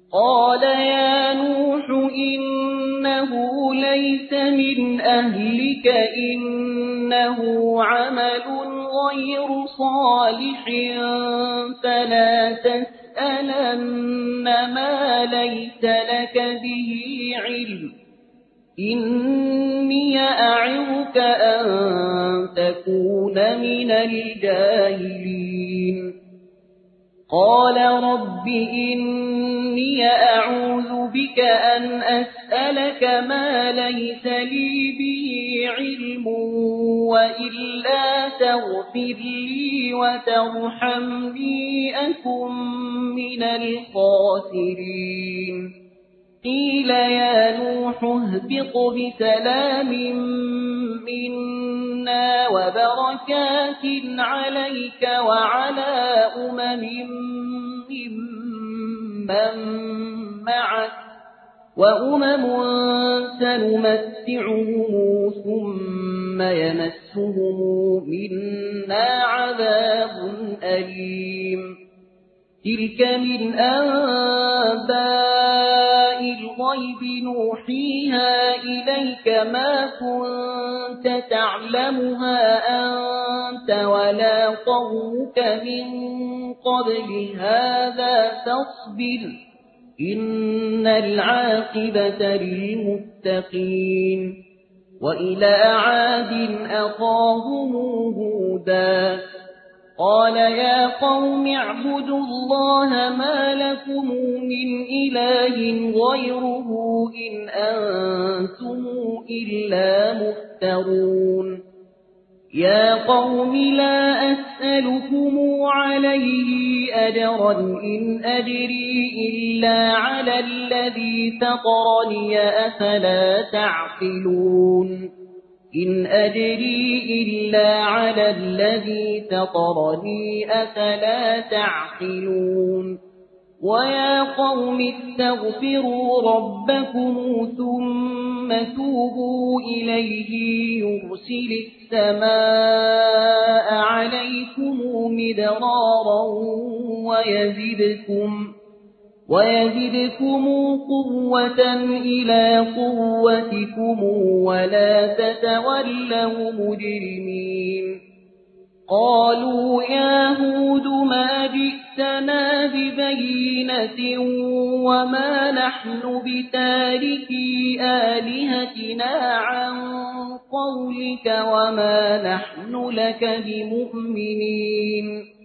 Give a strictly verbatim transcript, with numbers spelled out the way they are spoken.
قال يا نوح إنه ليس من أهلك إنه عمل غير صالح فلا تسألن ما ليس لك به علم إني أعظك أن تكون من الجاهلين قال رب إني أعوذ بك أن أسألك ما ليس لي به علم وإلا تغفر لي وترحمني أكن من الخاسرين قيل يا نوح اهبط بسلام منا وبركات عليك وعلى أمم ممن معك وأمم سنمتعهم ثم يمسهم منا عذاب أليم تلك من أنباء الغيب نوحيها إليك ما كنت تعلمها أنت ولا قومك من قبل هذا فاصبر إن العاقبة للمتقين وإلى عاد أخاهم هودا قال يا قوم اعبدوا الله ما لكم من إله غيره إن أنتم إلا مفترون يا قوم لا أسألكم عليه أجرا إن أجري إلا على الذي فطرني أفلا تعقلون إن أجري إلا على الذي فطرني أفلا تعقلون ويا قوم استغفروا ربكم ثم توبوا إليه يرسل السماء عليكم مدرارا ويزدكم ويزدكم قوة إلى قوتكم ولا تتولوا مجرمين قالوا يا هود ما جئتنا ببينة وما نحن بتاركي آلهتنا عن قولك وما نحن لك بمؤمنين